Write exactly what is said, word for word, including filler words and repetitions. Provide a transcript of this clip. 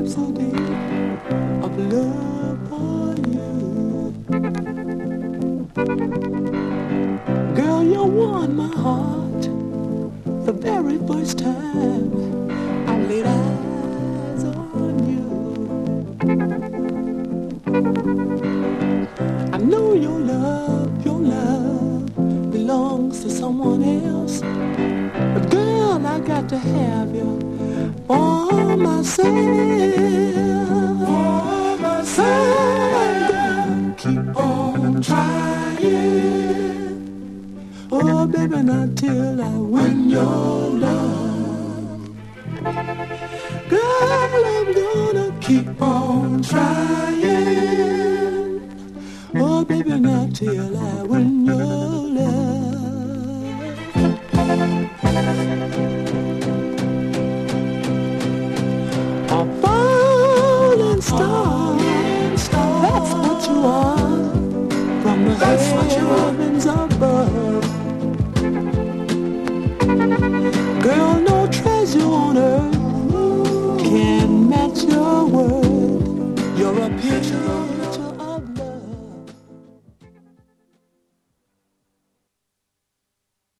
so deep of love for you. Girl, you won my heart the very first time I laid eyes on you. I know your love, your love belongs to someone else, but girl, I got to have you for myself. For myself, girl, keep on trying. Oh, baby, not till I win your love. Girl, I'm gonna keep on trying. Oh, baby, not till I win your love. A falling star, that's what you are. From the that's what you are.